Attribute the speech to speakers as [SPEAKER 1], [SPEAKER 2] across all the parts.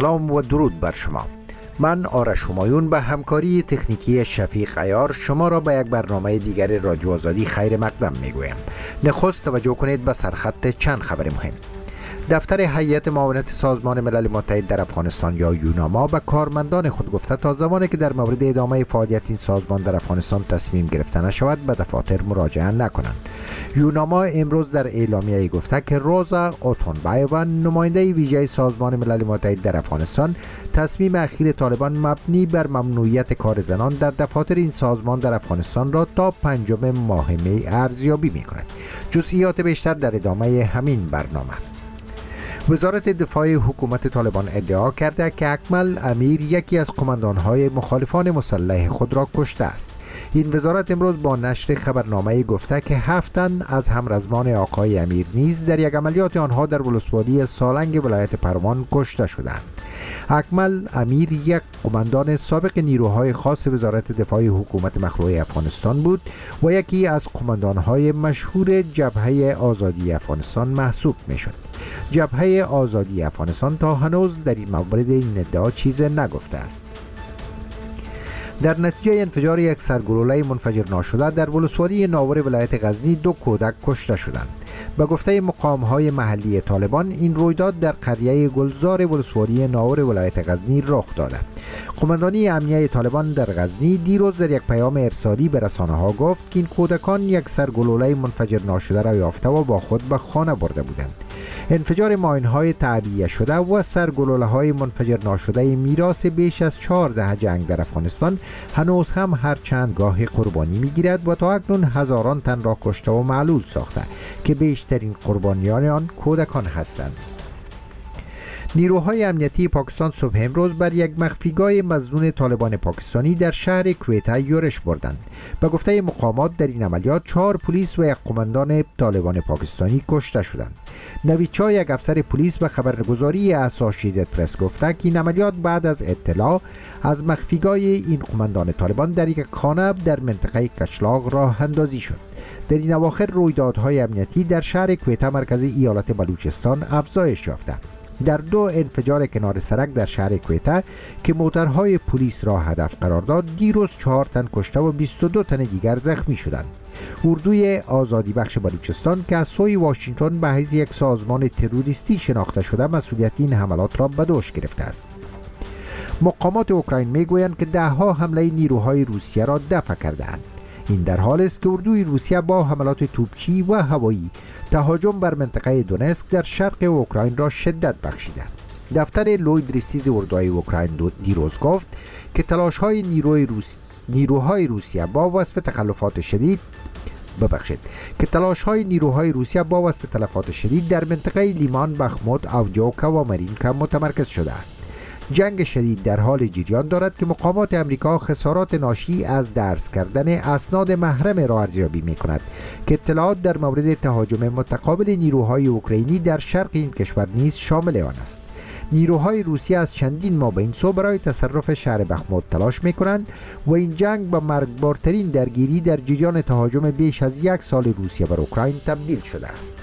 [SPEAKER 1] سلام و درود بر شما. من آرش همایون به همکاری تکنیکی شفیق عیار شما را به یک برنامه دیگر رادیو آزادی خیر مقدم میگویم. نخست توجه کنید به سرخط چند خبر مهم. دفتر هیئت معاونت سازمان ملل متحد در افغانستان یا یوناما به کارمندان خود گفته تا زمانی که در مورد ادامه فعالیت این سازمان در افغانستان تصمیم گرفته نشود به دفاتر مراجعه نکنند. یوناما امروز در اعلامیه گفته که روزا اوتونبایووا نماینده ویژه سازمان ملل متحد در افغانستان تصمیم اخیر طالبان مبنی بر ممنوعیت کار زنان در دفاتر این سازمان در افغانستان را تا 5 ماه می ارزیابی می‌کند. جزئیات بیشتر در ادامه همین برنامه. وزارت دفاع حکومت طالبان ادعا کرده که اکمل امیر یکی از قماندان‌های مخالفان مسلح خود را کشته است. این وزارت امروز با نشر خبرنامه گفته که 7 تن از همرزمان آقای امیر نیز در یک عملیات آنها در ولسوالی سالنگ ولایت پروان کشته شدند. اکمل امیر یک قماندان سابق نیروهای خاص وزارت دفاع حکومت مخلوع افغانستان بود و یکی از قماندان‌های مشهور جبهه آزادی افغانستان محسوب می‌شد. جبهه آزادی افغانستان تا هنوز در این مورد این ادعا چیز نگفته است. در نتیجه انفجار یک سرگلوله منفجر ناشده در ولسوالی ناور ولایت غزنی 2 کودک کشته شدند. به گفته مقام‌های محلی طالبان این رویداد در قریه گلزار ولسوالی ناور ولایت غزنی رخ داده. قماندانی امنیه طالبان در غزنی دیروز در یک پیام ارسالی به رسانه‌ها گفت که این کودکان یک سرگلوله منفجر ناشده را یافته و با خود به خانه برده بودند. انفجار ماین‌های تعبیه شده و سرگلوله‌های منفجر ناشده میراث بیش از 4 دهه جنگ در افغانستان هنوز هم هر چند گاه قربانی می‌گیرد و تا اکنون هزاران تن را کشته و معلول ساخته که بیشترین قربانیان آن کودکان هستند. نیروهای امنیتی پاکستان صبح امروز بر یک مخفیگاه مظنون طالبان پاکستانی در شهر کویته یورش بردند. به گفته مقامات در این عملیات 4 پلیس و یک قماندان طالبان پاکستانی کشته شدند. نویدچا یک افسر پلیس به خبرگزاری اسوسییتد پرس گفته که این عملیات بعد از اطلاع از مخفیگاه این قماندان طالبان در یک خانه در منطقه کشلاق راه اندازی شد. در این اواخر رویدادهای امنیتی در شهر کویته مرکز ایالت بلوچستان افزایش یافته. در 2 انفجار کنار سرک در شهر کویته که موترهای پلیس را هدف قرار داد دیروز 4 تن کشته و 22 تن دیگر زخمی شدند. اردوی آزادی بخش بلوچستان که از سوی واشنگتن به حیث یک سازمان تروریستی شناخته شده مسئولیت این حملات را به دوش گرفته است. مقامات اوکراین میگویند که 10 حمله نیروهای روسیه را دفع کردند. این در حال است که اردوی روسیه با حملات توپچی و هوایی تهاجم بر منطقه دونسک در شرق اوکراین را شدت بخشیده. دفتر لوید ریستیز اردوی اوکراین دیروز گفت که نیروهای روسیه با وصف تلفات شدید در منطقه لیمان، بخموت، اودیوکا و مارینکا متمرکز شده است. جنگ شدید در حال جریان دارد که مقامات امریکا خسارات ناشی از درس کردن اسناد محرم را ارزیابی می‌کند که اطلاعات در مورد تهاجم متقابل نیروهای اوکراینی در شرق این کشور نیز شامل آن است. نیروهای روسیه از چندین ماه به این سو برای تصرف شهر بخموت تلاش می‌کنند و این جنگ به مرگبارترین درگیری در جریان تهاجم بیش از 1 سال روسیه بر اوکراین تبدیل شده است.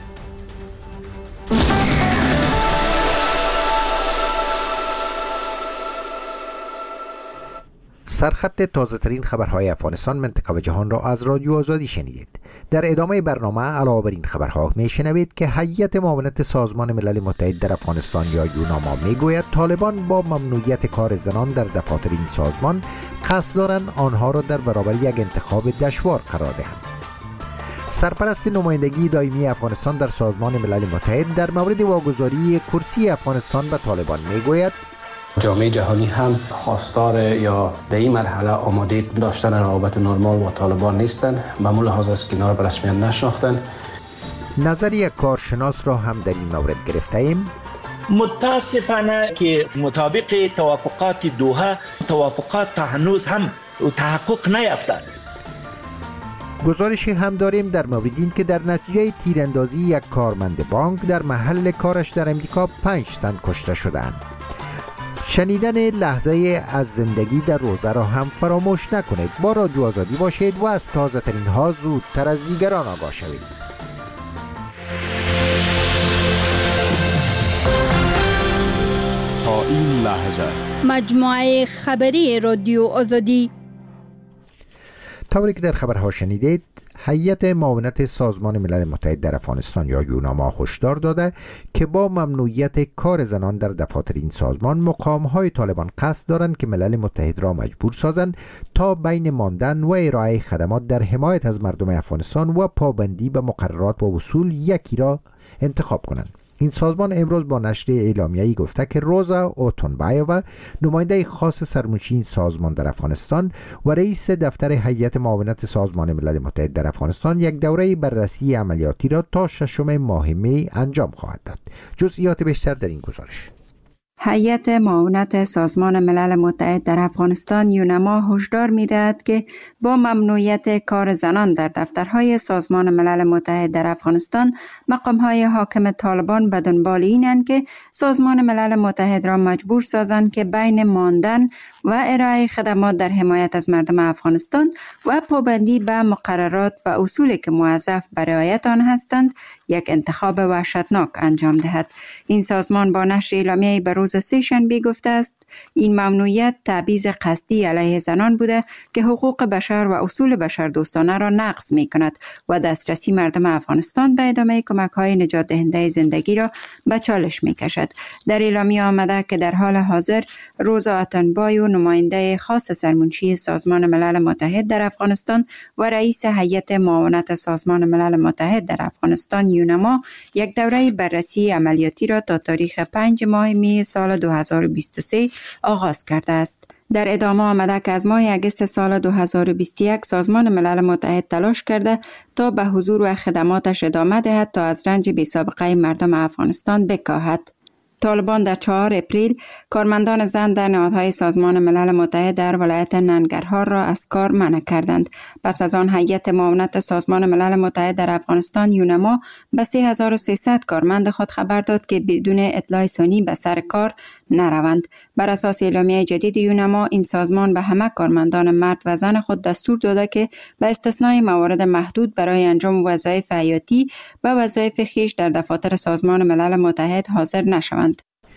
[SPEAKER 1] سرخط تازه ترین خبرهای افغانستان، منطقه و جهان را از رادیو آزادی شنیدید. در ادامه برنامه علاوه بر این خبرها میشنوید که هیئت معاونت سازمان ملل متحد در افغانستان یا یوناما میگوید طالبان با ممنوعیت کار زنان در دفاتر این سازمان قصد دارند آنها را در برابر یک انتخاب دشوار قرار دهند. سرپرست نمایندگی دائمی افغانستان در سازمان ملل متحد در مورد واگذاری کرسی افغانستان به طالبان میگوید
[SPEAKER 2] جامعه جهانی هم خواستار یا به این مرحله آماده داشتن روابط نرمال با طالبان نیستند. به مو لحاظ است که اینا را به رسمیت نشناختند.
[SPEAKER 1] نظر یک کارشناس را هم در این مورد گرفته ایم.
[SPEAKER 3] متاسفانه که مطابق توافقات دوحه توافقات تا هنوز هم تحقق نیافته.
[SPEAKER 1] گزارشی هم داریم در مورد این که در نتیجه تیراندازی یک کارمند بانک در محل کارش در امریکا 5 تن کشته شدند. شنیدن لحظه از زندگی در روزه را هم فراموش نکنید. با رادیو آزادی باشید و از تازه ترین ها زودتر از دیگران آگاه شوید.
[SPEAKER 4] تا این لحظه.
[SPEAKER 5] مجموعه خبری رادیو آزادی.
[SPEAKER 1] طوری که در خبرها شنیدید، هیئت معاونت سازمان ملل متحد در افغانستان یا یوناما هشدار داده که با ممنوعیت کار زنان در دفاتر این سازمان، مقام‌های طالبان قصد دارند که ملل متحد را مجبور سازند تا بین ماندن و ارائه خدمات در حمایت از مردم افغانستان و پابندی به مقررات و اصول یکی را انتخاب کنند. این سازمان امروز با نشر اعلامیه‌ای گفته که روزا اوتونبایووا، نماینده خاص سرمنشی این سازمان در افغانستان و رئیس دفتر هیئت معاونت سازمان ملل متحد در افغانستان، یک دوره بررسی عملیاتی را تا 6 ماه می انجام خواهد داد. جزئیات بیشتر در این گزارش.
[SPEAKER 6] هیئت معاونت سازمان ملل متحد در افغانستان یوناما هشدار می‌دهد که با ممنوعیت کار زنان در دفترهای سازمان ملل متحد در افغانستان، مقام‌های حاکم طالبان به دنبال اینند که سازمان ملل متحد را مجبور سازند که بین ماندن و ارائه خدمات در حمایت از مردم افغانستان و پابندی به مقررات و اصولی که موظف به رعایت آن هستند، یک انتخاب وحشتناک انجام دهد. این سازمان با نشر اعلامیه‌ای به روز سه‌شنبه گفته است این ممنوعیت تبعیض قصدی علیه زنان بوده که حقوق بشر و اصول بشردوستانه را نقض می‌کند و دسترسی مردم افغانستان به ادامه کمک‌های نجات دهنده زندگی را به چالش می‌کشد. در اعلامیه آمده که در حال حاضر روزا اوتونبایووا، نماینده خاص سرمنشی سازمان ملل متحد در افغانستان و رئیس هیئت معاونت سازمان ملل متحد در افغانستان یوناما، یک دوره بررسی عملیاتی را تا تاریخ 5 ماه می سال 2023 آغاز کرده است. در ادامه آمده که از ماه اگست سال 2021 سازمان ملل متحد تلاش کرده تا به حضور و خدماتش ادامه دهد تا از رنج بی‌سابقه مردم افغانستان بکاهد. طالبان در 4 اپریل کارمندان زن در نهادهای سازمان ملل متحد در ولایت ننگرهار را از کار منع کردند. پس از آن هیئت معاونت سازمان ملل متحد در افغانستان یوناما به 3300 کارمند خود خبر داد که بدون اطلاع ثانی به سر کار نروند. بر اساس اعلامیه جدید یوناما، این سازمان به همه کارمندان مرد و زن خود دستور داده که به استثنای موارد محدود برای انجام وظایف حیاتی و وظایف خویش در دفاتر سازمان ملل متحد حاضر نشوند.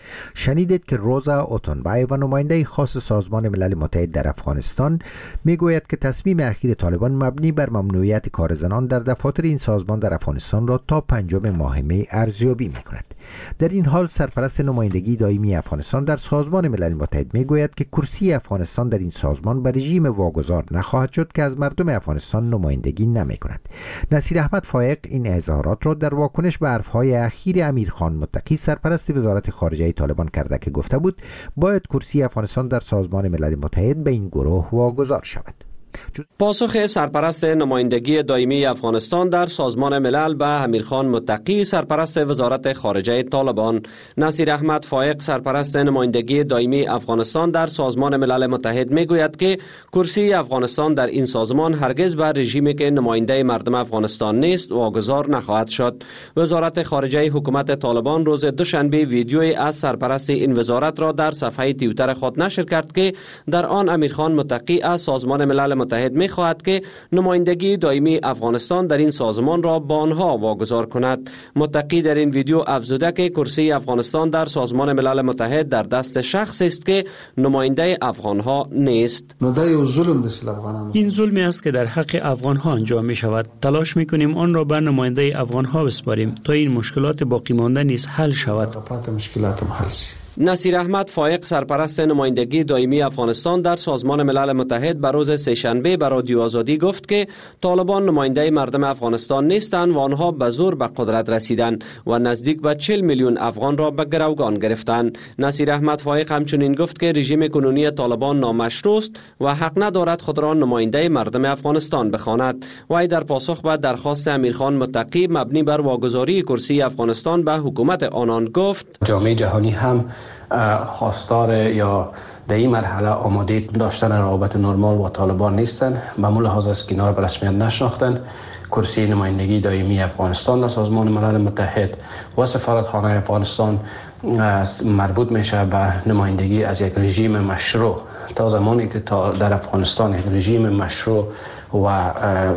[SPEAKER 1] شنیدید که روزا اوتونبایووا، نماینده خاص سازمان ملل متحد در افغانستان، میگوید که تصمیم اخیر طالبان مبنی بر ممنوعیت کار زنان در دفاتر این سازمان در افغانستان را تا 5 ماه می ارزیابی میکند. در این حال سرپرست نمایندگی دائمی افغانستان در سازمان ملل متحد میگوید که کرسی افغانستان در این سازمان به رژیم واگذار نخواهد شد که از مردم افغانستان نمایندگی نمیکند. نصیر احمد فایق این اظهارات را در واکنش به حرفهای اخیر امیرخان متقی، سرپرست وزارت خارجه طالبان کرده که گفته بود باید کرسی افغانستان در سازمان ملل متحد به این گروه واگذار شود.
[SPEAKER 7] پاسخ سرپرست نمایندگی دائمی افغانستان در سازمان ملل به امیرخان متقی، سرپرست وزارت خارجه طالبان. نصیر احمد فایق، سرپرست نمایندگی دائمی افغانستان در سازمان ملل متحد میگوید که کرسی افغانستان در این سازمان هرگز به رژیمی که نماینده مردم افغانستان نیست واگذار نخواهد شد. وزارت خارجه حکومت طالبان روز دوشنبه ویدیویی از سرپرست این وزارت را در صفحه توییتر خود نشر کرد که در آن امیرخان متقی از سازمان ملل متحد می خواهد که نمایندگی دائمی افغانستان در این سازمان را با آنها واگذار کند. متقی در این ویدیو افزوده که کرسی افغانستان در سازمان ملل متحد در دست شخصی است که نماینده افغانها نیست.
[SPEAKER 8] این ظلمی است که در حق افغانها انجام می شود. تلاش می کنیم آن را به نماینده افغانها بسپاریم تا این مشکلات باقی مانده نیز حل شود.
[SPEAKER 7] نصیر احمد فایق، سرپرست نمایندگی دائمی افغانستان در سازمان ملل متحد، به روز سه‌شنبه به رادیو آزادی گفت که طالبان نماینده مردم افغانستان نیستند و آنها به زور به قدرت رسیدند و نزدیک به 40 میلیون افغان را به گروگان گرفتند. نصیر احمد فایق همچنین گفت که رژیم کنونی طالبان نامشروع است و حق ندارد خود را نماینده مردم افغانستان بخواند. وی در پاسخ به درخواست امیرخان متقی مبنی بر واگذاری کرسی افغانستان به حکومت آنان گفت
[SPEAKER 2] جامعه جهانی هم خواستار یا در این مرحله آماده داشتن روابط نرمال با طالبان نیستند. به همون لحاظ است که اینا را به رسمیت نشناختند. کرسی نمایندگی دائمی افغانستان در سازمان ملل متحد و سفارتخانه افغانستان مربوط میشه به نمایندگی از یک رژیم مشروع تا زمانی که در افغانستان یک رژیم مشروع و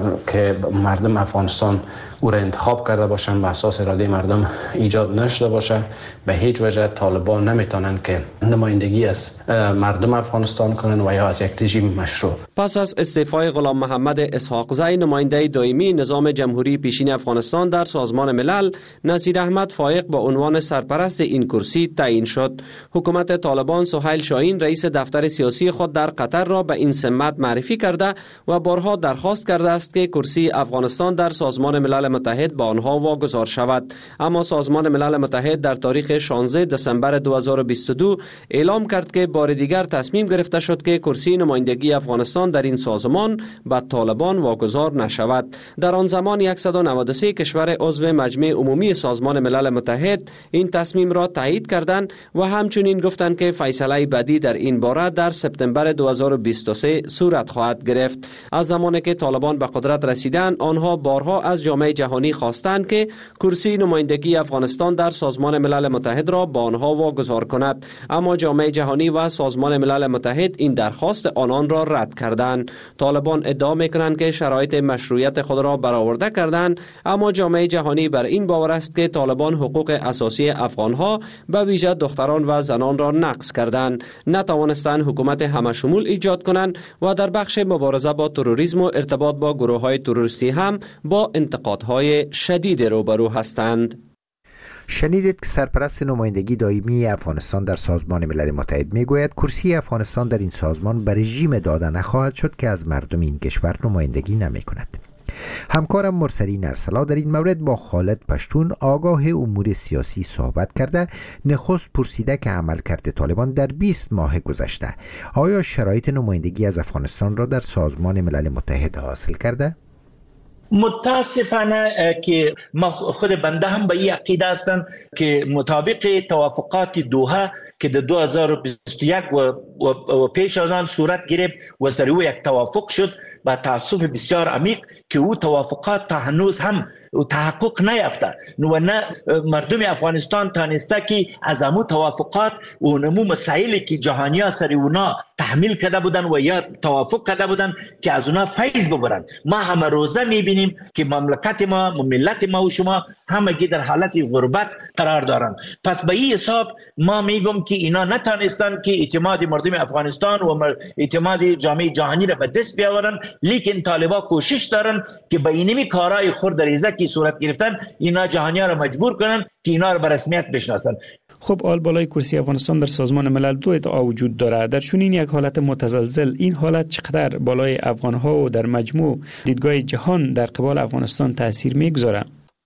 [SPEAKER 2] که مردم افغانستان او را انتخاب کرده باشند به اساس اراده مردم ایجاد نشده باشه، به هیچ وجه طالبان نمیتونن که نمایندگی از مردم افغانستان کنن و یا از یک رژیم مشروع.
[SPEAKER 7] پس از استعفای غلام محمد اسحاقزی نماینده دائمی نظام جمهوری پیشین افغانستان در سازمان ملل، نصیر احمد فایق با عنوان سرپرست این کرسی تعیین شد. حکومت طالبان سهیل شاهین رئیس دفتر سیاسی خود در قطر را به این سمت معرفی کرده و بارها درخواست کرده است که کرسی افغانستان در سازمان ملل متحد به آنها واگذار شود، اما سازمان ملل متحد در تاریخ 16 دسامبر 2022 اعلام کرد که بار دیگر تصمیم گرفته شد که کرسی نمایندگی افغانستان در این سازمان به طالبان واگذار نشود. در آن زمان 193 کشور عضو مجمع عمومی سازمان ملل متحد این تصمیم را تایید کردند و همچنین گفتند که فیصله بعدی در این باره در سپتامبر 2023 صورت خواهد گرفت. از زمانی که طالبان به قدرت رسیدند، آنها بارها از جامعه جهانی خواستند که کرسی نمایندگی افغانستان در سازمان ملل متحد را با آنها واگذار کند، اما جامعه جهانی و سازمان ملل متحد این درخواست آنان را رد کردند. طالبان ادعا می‌کنند که شرایط مشروعیت خود را برآورده کردند، اما جامعه جهانی بر این باور است که طالبان حقوق اساسی افغانها به ویژه دختران و زنان را نقض کردند، نتوانستند حکومت همشمول ایجاد کنند و در بخش مبارزه با تروریسم و ارتباط با گروه‌های تروریستی هم با انتقادهای شدید روبرو هستند.
[SPEAKER 1] شنیدید که سرپرست نمایندگی دائمی افغانستان در سازمان ملل متحد میگوید کرسی افغانستان در این سازمان به رژیم داده نخواهد شد که از مردم این کشور نمایندگی نمی کند. همکارم مرسلین ارسلا در این مورد با خالد پشتون آگاه امور سیاسی صحبت کرده. نخست پرسیده که عملکرد طالبان در 20 ماه گذشته آیا شرایط نمایندگی از افغانستان را در سازمان ملل متحد حاصل کرده؟
[SPEAKER 3] متاسفانه که ما خود بنده هم به این عقیده هستم که مطابق توافقات دوحه که در 2021 و پیش از آن صورت گرفت و سر او یک توافق شد، با تأسف بسیار عمیق که او توافقات تا هنوز هم تحقق نیافته و نه مردم افغانستان تانسته که از امو توافقات و نمو مسائلی که جهانی‌ها سر اونا تحمیل کرده بودن و یا توافق کرده بودن که از اونا فیض ببرن. ما همه روزه میبینیم که مملکت ما و ملت ما و شما همگی در حالت غربت قرار دارن. پس به این حساب ما میگم که اینا نتانستن که اعتماد مردم افغانستان و اعتماد جامعه جهانی را به دست بیاورن، لیکن طالبا کوشش دارن که به اینمی کارهای خردریزه که صورت گرفتن اینا جهانی‌ها را مجبور کنن که اینا را به رسمیت بشناسن.
[SPEAKER 8] خب آل بالای کرسی افغانستان در سازمان ملل دو ادعا وجود دارد. در چنین یک حالت متزلزل این حالت چقدر بالای افغان‌ها و در مجموع دیدگاه جهان در قبال افغانستان تاثیر میگذاره؟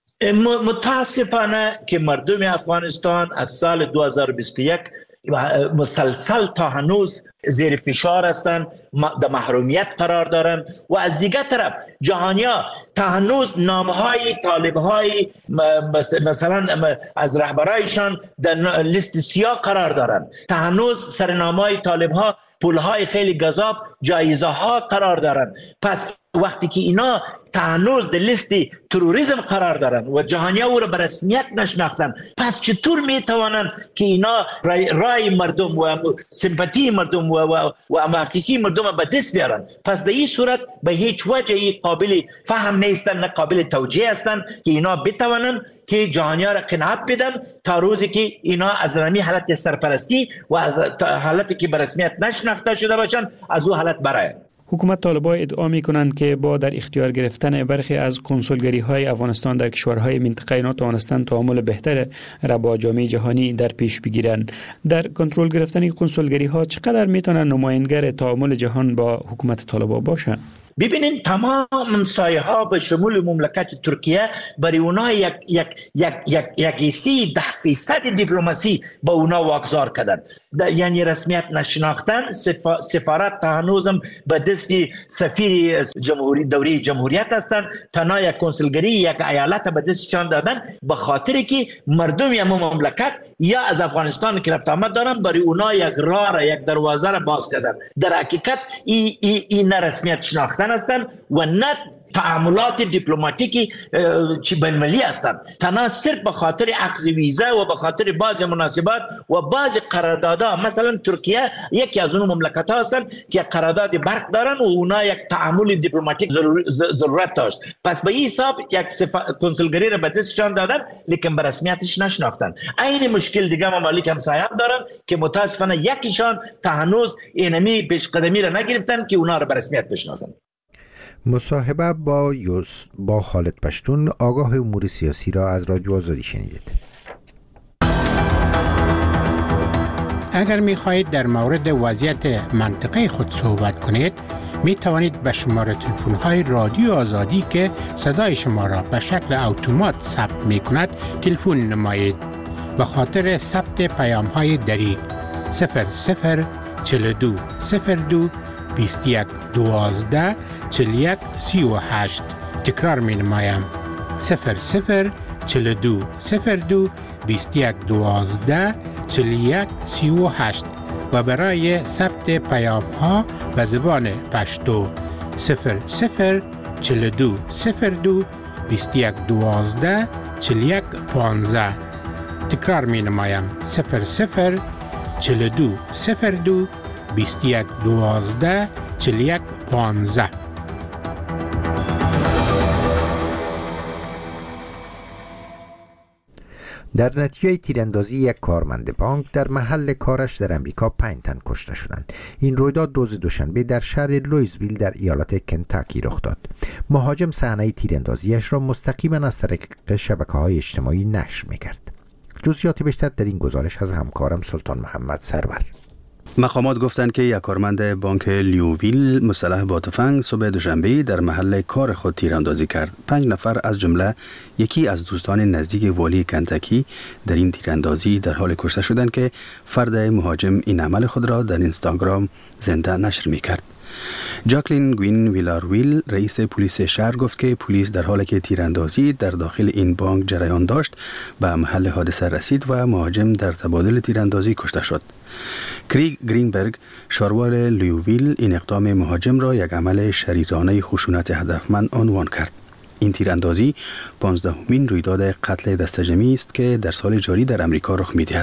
[SPEAKER 3] متاسفانه که مردم افغانستان از سال 2021 مسلسل تا هنوز زیر فشار هستند، در محرومیت قرار دارند و از دیگر طرف جهانیا تا هنوز نامهای طالبهای مثلا از رهبرایشان در لیست سیاه قرار دارند، تا هنوز سرنامهای طالبها پولهای خیلی گذاب جایزه ها قرار دارند. پس وقتی که اینا تا هنوز در لیست تروریسم قرار دارن و جهانی‌ها او را به رسمیت نشناختن، پس چطور میتوانند که اینا رای مردم و سمپاتی مردم و حقیقی مردم را به دست بیارن؟ پس در این صورت به هیچ وجه قابل فهم نیستن، نه قابل توجیه هستند که اینا بتوانند که جهانی‌ها را قناعت بدن تا روزی که اینا از رمی حالت سرپرستی و از حالتی که به رسمیت نشناخته شده باشند از او حالت برآیند.
[SPEAKER 8] حکومت طالبان ادعا می‌کنند که با در اختیار گرفتن برخی از کنسولگری‌های افغانستان در کشورهای منطقه نتوانستند تعامل بهتر را با جامعه جهانی در پیش بگیرند. در کنترل گرفتن کنسولگری‌ها چقدر میتونن نماینگر تعامل جهان با حکومت طالبان باشند؟
[SPEAKER 3] ببینین تمام همسایه ها به شمول مملکت ترکیه برای اونا یک 10% دیپلماسی با اونا واگذار کردن، یعنی رسمیت نشناختن. سفارت تا هنوزم به دست سفیر دوره جمهوریت هستند، تنها یک کنسولگری یک ایالت به دستشان دادن به خاطر که مردم یا مملکت یا از افغانستان که رفت آمد دارن، برای اونا یک راه یک دروازه را باز کردن. در حقیقت این رسمیت شناختن هستند و نه تعاملات دیپلماتیکی چی بین‌المللی هستند، تنها صرف به خاطر اخذ ویزا و به خاطر بعض مناسبات و بعض قرارداد کانادا، مثلا ترکیه یکی از اون مملکت ها هستن که قرارداد برق دارن و اونا یک تعامل دیپلماتیک ضرورت داشت. پس به این حساب یک کنسولگری را به دستشان دادن، لیکن به رسمیتش نشناختن. این مشکل دیگه ممالک همسایه هم دارن که متاسفانه یکیشان تا هنوز اینمی پیش قدمی را نگرفتن که اونا را به رسمیت بشناسن.
[SPEAKER 1] مصاحبه با خالد پشتون، آگاه امور سیاسی را از رادیو آزادی شنیدید.
[SPEAKER 4] اگر می خواهید در مورد وضعیت منطقه خود صحبت کنید، می توانید به شماره تلفن های رادیو آزادی که صدای شما را به شکل اتومات ثبت می کند تلفن نمایید. به خاطر ثبت پیام های دری 0042 02 21 12 41 38. تکرار می نمایم 0042 02 21 12 41 38 و برای ثبت پیام ها به زبان پشتو 0042 02 21 12 41 15. تکرار می نمایم 0042 02 21 12 41 15.
[SPEAKER 1] در نتیجه تیراندازی یک کارمند بانک در محل کارش در امریکا 5 تن کشته شدند. این رویداد روز دوشنبه در شهر لوئیسویل در ایالت کنتاکی رخ داد. مهاجم صحنه تیراندازیش را مستقیما از طریق شبکه‌های اجتماعی نشر می‌کرد. جزئیات بیشتر در این گزارش از همکارم سلطان محمد سرور.
[SPEAKER 9] مقامات گفتند که یک کارمند بانک لیوویل مسلح با تفنگ صبح دوشنبه در محل کار خود تیراندازی کرد. 5 نفر از جمله یکی از دوستان نزدیک والی کنتاکی در این تیراندازی در حال کشته شدند که فرد مهاجم این عمل خود را در اینستاگرام زنده نشر می‌کرد. جاکلین گوین ویلارویل رئیس پلیس شهر گفت که پلیس در حالی که تیراندازی در داخل این بانک جریان داشت به محل حادثه رسید و مهاجم در تبادل تیراندازی کشته شد. کریگ گرینبرگ شاروال لیوویل این اقدام مهاجم را یک عمل شریرانه خشونت هدفمند عنوان کرد. این تیراندازی 15مین رویداد قتل دسته‌جمعی است که در سال جاری در امریکا رخ می‌دهد.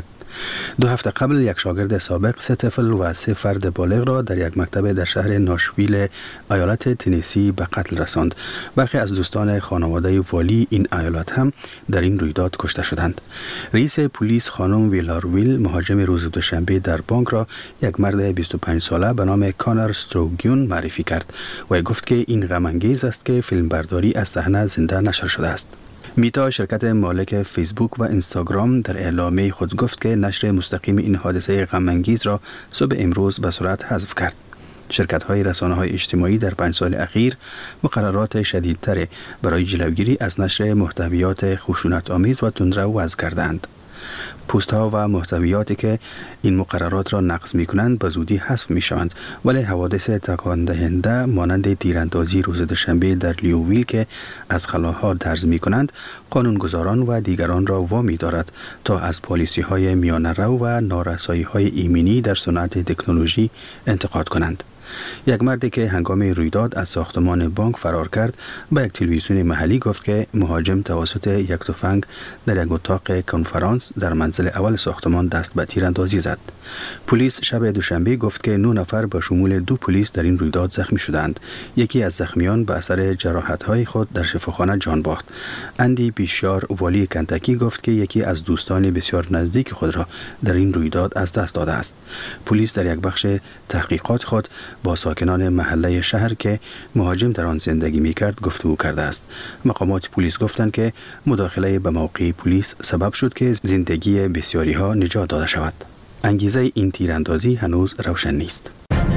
[SPEAKER 9] 2 هفته قبل یک شاگرد سابق 3 طفل و 3 فرد بالغ را در یک مکتب در شهر ناشویل ایالت تنسی به قتل رساند. برخی از دوستان خانواده والی این ایالت هم در این رویداد کشته شدند. رئیس پلیس خانم ویلارویل مهاجم روز دوشنبه در بانک را یک مرد 25 ساله به نام کانر استروگیون معرفی کرد و گفت که این غم انگیز است که فیلمبرداری از صحنه زنده نشر شده است. میتا شرکت مالک فیسبوک و اینستاگرام در اعلامیه خود گفت که نشر مستقیم این حادثه غم انگیز را صبح امروز به سرعت حذف کرد. شرکت‌های رسانه‌های اجتماعی در 5 سال اخیر مقررات شدیدتر برای جلوگیری از نشر محتویات خشونت‌آمیز و تندرو وضع کردند. پست‌ها و محتویاتی که این مقررات را نقض می‌کنند به زودی حذف می‌شوند، ولی حوادث تکان دهنده مانند تیراندازی روز دوشنبه در لیوویل که از خلاها درز می‌کنند قانونگذاران و دیگران را وامی دارد تا از پالیسی‌های میانه‌رو و نارسایی‌های ایمنی در صنعت تکنولوژی انتقاد کنند. یک مردی که هنگام رویداد از ساختمان بانک فرار کرد به یک تلویزیون محلی گفت که مهاجم توسط یک تفنگ در یک اتاق کنفرانس در منزل اول ساختمان دست به تیراندازی زد. پلیس شب دوشنبه گفت که 9 نفر به شمول 2 پلیس در این رویداد زخمی شدند. یکی از زخمیان به اثر جراحت‌های خود در شفاخانه جان باخت. اندی بیشار والی کنتاکی گفت که یکی از دوستان بسیار نزدیک خود را در این رویداد از دست داده است. پلیس در یک بخش تحقیقات خود با ساکنان محله شهر که مهاجم در آن زندگی می‌کرد گفتگو کرده است. مقامات پلیس گفتند که مداخله به موقع پلیس سبب شد که زندگی بسیاری‌ها نجات داده شود. انگیزه این تیراندازی هنوز روشن نیست.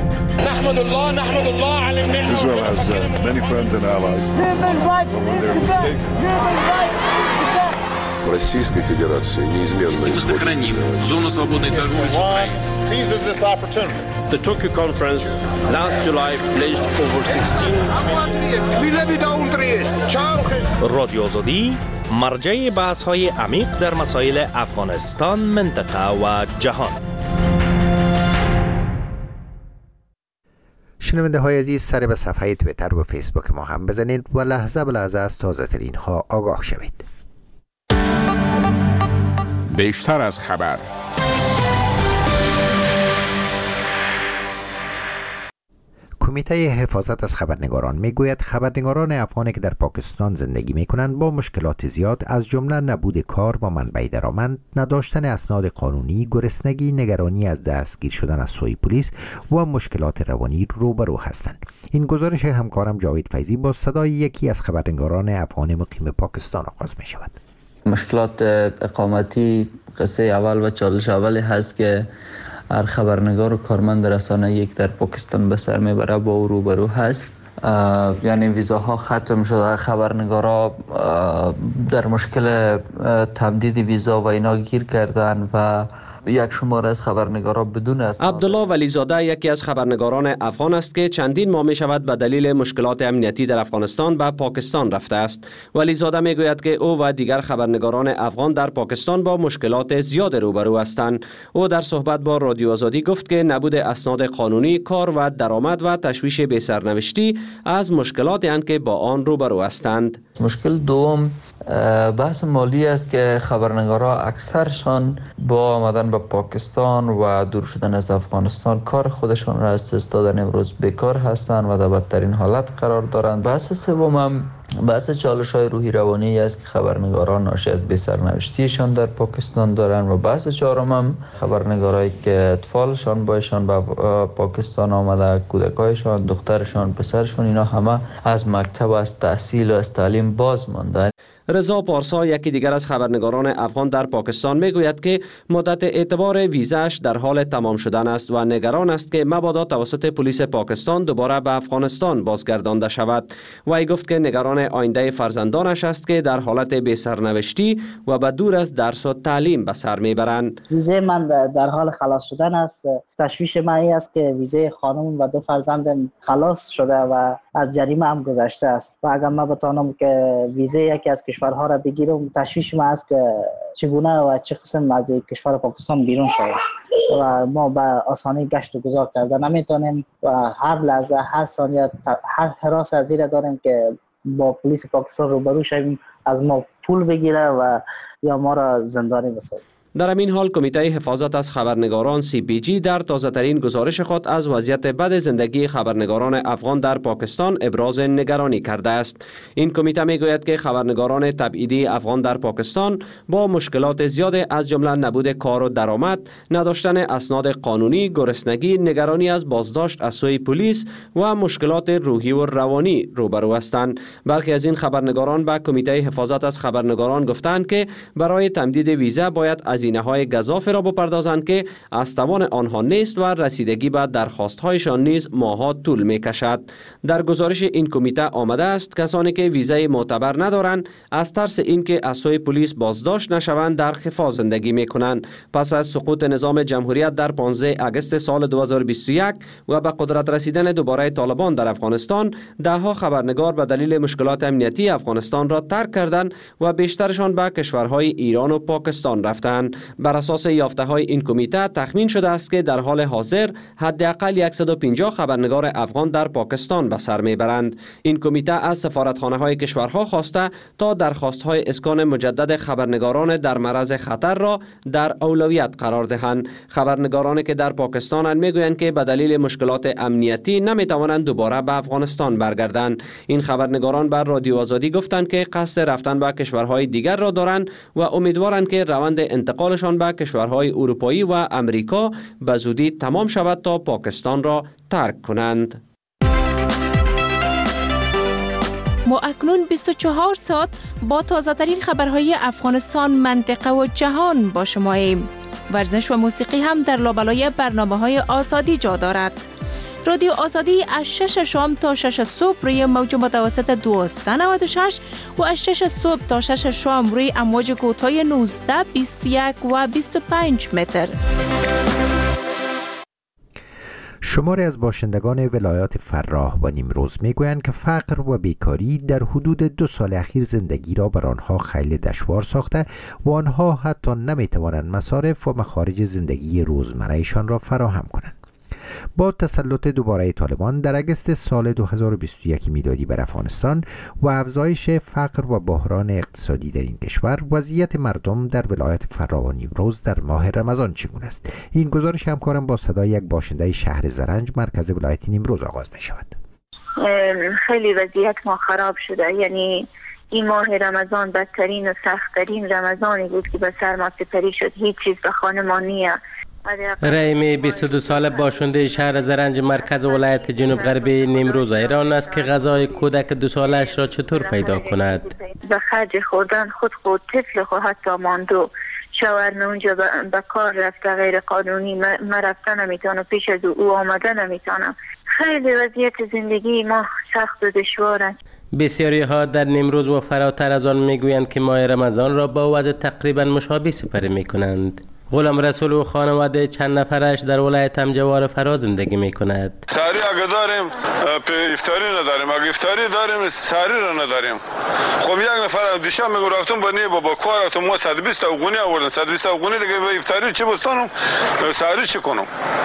[SPEAKER 10] نحمد الله على النعمة. Israel has many friends and allies. But when they're mistaken. Российской Федерации неизменно
[SPEAKER 11] сохраним зону свободной торговли с Украиной.
[SPEAKER 10] Seizes this opportunity.
[SPEAKER 12] The Tokyo conference last July pledged over 16
[SPEAKER 13] رادیو آزادی مرجع بحث‌های عمیق در مسائل افغانستان، منطقه و جهان.
[SPEAKER 1] شنونده های عزیز، سر به صفحه توییتر و فیسبوک ما هم بزنید و لحظه به لحظه از تازه ترین ها آگاه شوید.
[SPEAKER 14] بیشتر از خبر،
[SPEAKER 1] کمیته حفاظت از خبرنگاران میگوید خبرنگاران افغانی که در پاکستان زندگی میکنند با مشکلات زیاد از جمله نبود کار و منبع درآمد، نداشتن اسناد قانونی، گرسنگی، نگرانی از دستگیر شدن از سوی پلیس و مشکلات روانی روبرو هستند. این گزارش همکارم جاوید فیضی با صدای یکی از خبرنگاران افغانی مقیم پاکستان آغاز می شود.
[SPEAKER 14] مشکلات اقامتی قصه اول و چالش اولی هست که هر خبرنگار و کارمند رسانه یک در پاکستان به سر میبره با او روبرو هست. یعنی ویزاها ختم شده، خبرنگارا در مشکل تمدید ویزا و اینا گیر کردن و یک شماره از خبرنگارا بدون است.
[SPEAKER 7] عبدالله ولیزاده یکی از خبرنگاران افغان است که چندین ماه می شود به دلیل مشکلات امنیتی در افغانستان به پاکستان رفته است. ولیزاده می گوید که او و دیگر خبرنگاران افغان در پاکستان با مشکلات زیاد روبرو هستند. او در صحبت با رادیو آزادی گفت که نبود اسناد قانونی، کار و درآمد و تشویش بی سرنوشتی از مشکلاتی اند که با آن روبرو هستند.
[SPEAKER 14] مشکل دوم بحث مالی است که خبرنگارا اکثرشان با آمدن به پاکستان و دور شدن از افغانستان کار خودشان را از دست دادن امروز بیکار هستند و در بدترین حالت قرار دارند. بحث سوم هم بحث چالش‌های روحی روانی است که خبرنگاران ناشی از بی‌سرنوشتیشان در پاکستان دارند و بحث چهارم هم خبرنگارایی که اطفالشان بایشان به پاکستان آمده، کودکایشان، دخترشان، پسرشان، اینا همه از مکتب، از تحصیل و از تعلیم باز ماندند.
[SPEAKER 7] رضا پارسا یکی دیگر از خبرنگاران افغان در پاکستان میگوید که مدت اعتبار ویزاش در حال تمام شدن است و نگران است که مبادا توسط پلیس پاکستان دوباره به افغانستان بازگردانده شود. وی گفت که نگران آینده فرزندانش است که در حالت بی سرنوشتی و به دور از درس و تعلیم به سر میبرند.
[SPEAKER 15] ویزه من در حال خلاص شدن است. تشویش من این است که ویزه خانم و دو فرزندم خلاص شده و از جریمه هم گذشته است و اگر من بتانم که ویزه یکی از کشورها را بگیرم، تشویش من است که چگونه و چه قسم از کشور پاکستان بیرون شود و ما به آسانی گشت و گذار کرده نمیتونیم و هر لحظه، هر ثانیه، هر حراس از این داریم که با پلیس پاکستان روبرو شویم، از ما پول بگیره و یا ما را زندانی بسازه.
[SPEAKER 7] در همین حال کمیته حفاظت از خبرنگاران CPG در تازه‌ترین گزارش خود از وضعیت بد زندگی خبرنگاران افغان در پاکستان ابراز نگرانی کرده است. این کمیته میگوید که خبرنگاران تبعیدی افغان در پاکستان با مشکلات زیاد از جمله نبود کار و درآمد، نداشتن اسناد قانونی، گرسنگی، نگرانی از بازداشت از سوی پلیس و مشکلات روحی و روانی روبرو هستند. برخی از این خبرنگاران به کمیته حفاظت از خبرنگاران گفتند که برای تمدید ویزا باید هزینه‌های گزافه را بپردازند که از توان آنها نیست و رسیدگی به درخواست‌هایشان نیز ماه‌ها طول می‌کشد. در گزارش این کمیته آمده است کسانی که ویزای معتبر ندارند از ترس اینکه از سوی پلیس بازداشت نشوند در خفا زندگی می‌کنند. پس از سقوط نظام جمهوریت در 15 آگوست سال 2021 و به قدرت رسیدن دوباره طالبان در افغانستان، ده‌ها خبرنگار به دلیل مشکلات امنیتی افغانستان را ترک کردند و بیشترشان به کشورهای ایران و پاکستان رفتند. بر اساس یافته‌های این کمیته تخمین شده است که در حال حاضر حداقل 150 خبرنگار افغان در پاکستان به سر میبرند. این کمیته از سفارتخانه‌های کشورها خواسته تا درخواست‌های اسکان مجدد خبرنگاران در معرض خطر را در اولویت قرار دهند. خبرنگارانی که در پاکستان میگویند که به دلیل مشکلات امنیتی نمیتوانند دوباره به افغانستان برگردند. این خبرنگاران بر رادیو آزادی گفتند که قصد رفتن به کشورهای دیگر را دارند و امیدوارند که روند انتقالشان به کشورهای اروپایی و امریکا به زودی تمام شود تا پاکستان را ترک کنند.
[SPEAKER 16] ما اکنون 24 ساعت با تازه‌ترین خبرهای افغانستان، منطقه و جهان با شماییم. ورزش و موسیقی هم در لابلای برنامه‌های آزادی جا دارد. رادیو آزادی از 6 شام تا 6 صبح روی موج متوسط 1296 و از 6 صبح تا 6 شام روی امواج کوتاه 19، 21 و 25 متر.
[SPEAKER 1] شماری از باشندگان ولایات فراه و نیمروز میگویند که فقر و بیکاری در حدود 2 سال اخیر زندگی را بر آنها خیلی دشوار ساخته و آنها حتی نمیتوانند مصارف و مخارج زندگی روزمرهشان را فراهم کنند. با تسلط دوباره طالبان در اگست سال 2021 میلادی بر افغانستان و افزایش فقر و بحران اقتصادی در این کشور، وضعیت مردم در ولایت فرا و نیمروز در ماه رمضان چگونه است؟ این گزارش همکارم با صدای یک باشنده شهر زرنج مرکز ولایت نیمروز آغاز می شود.
[SPEAKER 17] خیلی وضعیت ما خراب شده، یعنی این ماه رمضان بدترین و سخت‌ترین رمضانی بود که به سر ما سپری شد. هیچ چیز به خانه ما نیه.
[SPEAKER 2] رحیمی 22 ساله باشنده شهر زرنج مرکز ولایت جنوب غربی نیمروز ایران است که غذای کودک 2 سالش را چطور پیدا کند.
[SPEAKER 17] به خرج خوردن خود طفل خود حتی ماندو شاورما اونجا به کار رفته غیر قانونی، من رفتن نمیتونم، پیش از او آمده نمیتونم. خیلی وضعیت زندگی ما سخت و دشوار است.
[SPEAKER 2] بسیاری ها در نیمروز و فراتر از آن میگویند که ماه رمضان را با وضع تقریبا مشابه سپری میکنند. غلام رسول و خانواده چند نفرش در ولایت همجوار فرا زندگی میکند.
[SPEAKER 10] ساری اگه داریم افطاری نداریم، اگه افطاری داریم ساری را نداریم. خب یک نفر دیشب میگو رفتم با کار رفتم، ما 120 افغانی آوردن، 120 افغانی دیگه به افطاری چی بستانم؟ ساری چی کنم؟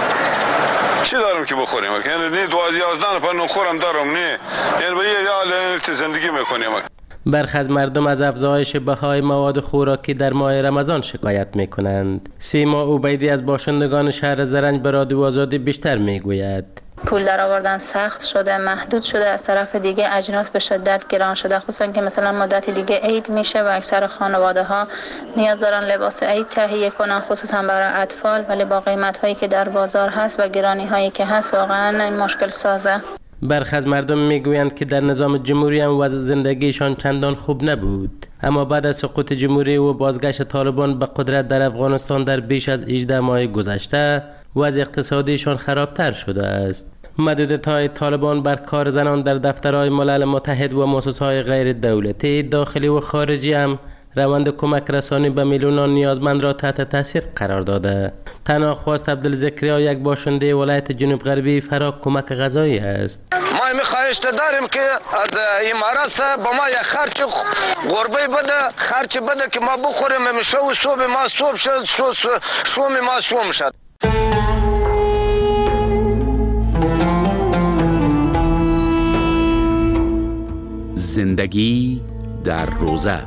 [SPEAKER 10] چی دارم که بخوریم؟ یعنی 12 نفر نخورم دارم نه، یعنی به یه حال زندگی میکنیم.
[SPEAKER 2] برخی از مردم از افزایش بهای مواد خوراکی در ماه رمضان شکایت میکنند. سیما عبیدی از باشندگان شهر زرنج به رادیو آزادی بیشتر میگوید.
[SPEAKER 18] پول در آوردن سخت شده، محدود شده، از طرف دیگه اجناس به شدت گران شده، خصوصا که مثلا مدت دیگه عید میشه و اکثر خانواده ها نیاز دارن لباس عید تهیه کنن، خصوصا برای اطفال، ولی با قیمت هایی که در بازار هست و گرانی هایی که هست واقعا این مشکل سازه.
[SPEAKER 2] برخی از مردم میگویند که در نظام جمهوری هم وضع زندگیشان چندان خوب نبود، اما بعد از سقوط جمهوری و بازگشت طالبان به قدرت در افغانستان در بیش از 18 ماه گذشته وضع اقتصادیشان خرابتر شده است. محدودیت‌های طالبان بر کار زنان در دفترهای ملل متحد و مؤسسه‌های غیر دولتی داخلی و خارجی هم روند کمک رسانی به میلیونان نیازمند را تحت تاثیر قرار داده. تنها خواست عبدالذکریا یک باشنده ولایت جنوب غربی فرا کمک غذایی است.
[SPEAKER 19] ما میخواهش داریم که از امارات با ما یک خرچ غربه بده، خرچ بده که ما بخوریم، میشه و صبح ما صبح شد، شوم ما شوم شد.
[SPEAKER 20] زندگی در روزه.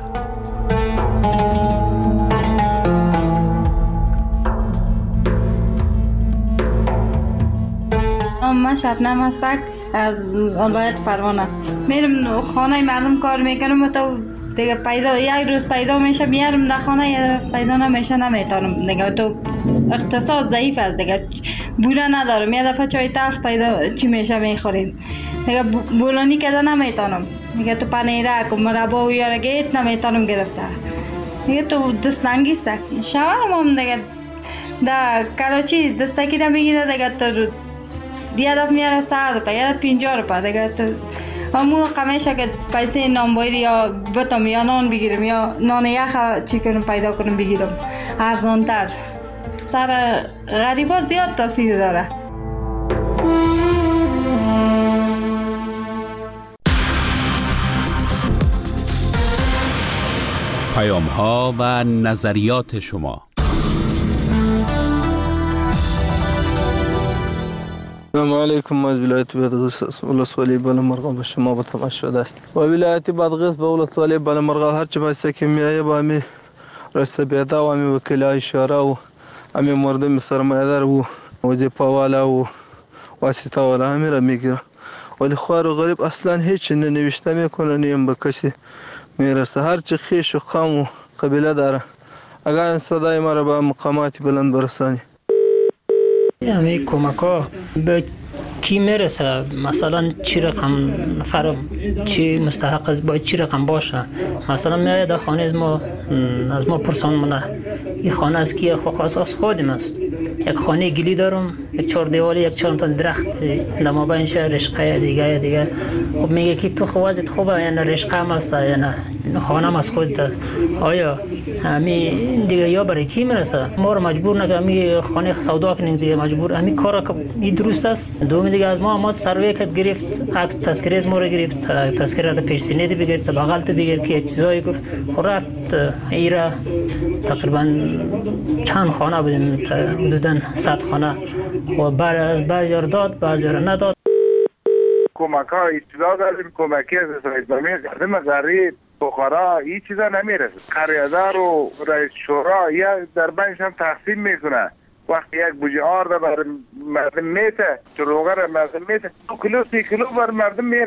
[SPEAKER 21] من شبنم هستم از ولایت پروان است. میرم خانه مردم کار میکنم و تو دیگه پیدا یک روز پیدا میشه میارم در خانه، یک روز پیدا نمیشه نمیتونم دیگه. تو اقتصاد ضعیف است دیگه، بوله ندارم، یه دفعه چای تلخ پیدا چی میشه میخوریم دیگه، بولانی کده نمیتونم دیگه. تو پنیرک و مربا و یارگیت نمیتونم گرفته دیگه. تو دستنگی است شوارم هم دیگه در کراچی دستکی را میگیره دیگه، تو یه دفعه میاره 100 روپه، یه دفعه 50 روپه دیگه. تو همون قمیشه که پیسه نانبایی یا بتم یا نان بگیرم یا نان یخ چی کنم پیدا کنم بگیرم ارزانتر. سر غریبا زیاد تاثیر داره.
[SPEAKER 20] پیام ها و نظریات شما.
[SPEAKER 22] السلام علیکم. از ولایت بادغیس ولسوالی بالامرغاب به شما با تماس شده است. و ولایت بادغیس به ولسوالی بالامرغاب هر چه بایسته که میایه با امی رسته بیدا و امی وکیلای شورا و امی مردم سرمایه‌دار و وظیفه والا و واسطه والا امی را میگیره، ولی خوار و غریب اصلا هیچ ننوشته میکنه، نیم به کسی میرسه. هر چه خیش و قوم و قبیله داره، اگر این صدای ما را به مقامات بلند برسانی.
[SPEAKER 23] همه کمک ها به کی میرسه؟ مثلا چی رقم نفر چی مستحق است، باید چی رقم باشه؟ مثلا میاد در خانه از ما پرسان منه این خانه از کیه؟ خواست از خودم است. یک خانه گلی دارم، یک 4 دیواری، یک 4 تا درخت در مابینش رشقه دیگه. خب میگه که تو خوازت خوبه یا نه رشقه هم است یا نه خانم از خود است. آیا همین دیگه یا برای کی میرسه؟ ما رو مجبور نگه همین خانه سودا کنیم دیگه، مجبور همین کار این درست است. دوم دیگه از ما سروی کت گرفت، عکس تذکره از ما رو گرفت، تذکره رو پیش سینه بگیرد، بغل تو بگیر که چیزایی گفت. خب رفت ایرا تقریبا چند خانه بودیم، حدوداً 100 خانه و بعضی رو داد، بعضی رو نداد.
[SPEAKER 5] کمک ها ابتدا داریم، کمکی از اسرائیل زمین غریب بخارا این چیزا نمیرسه. قریادار و رئیس شورا یا در بینش هم تقسیم میکنه. وقتی یک بوجه آرد بر مردم میته، چروغه را مردم میته، 2 کیلو 3 کیلو بر مردم میره.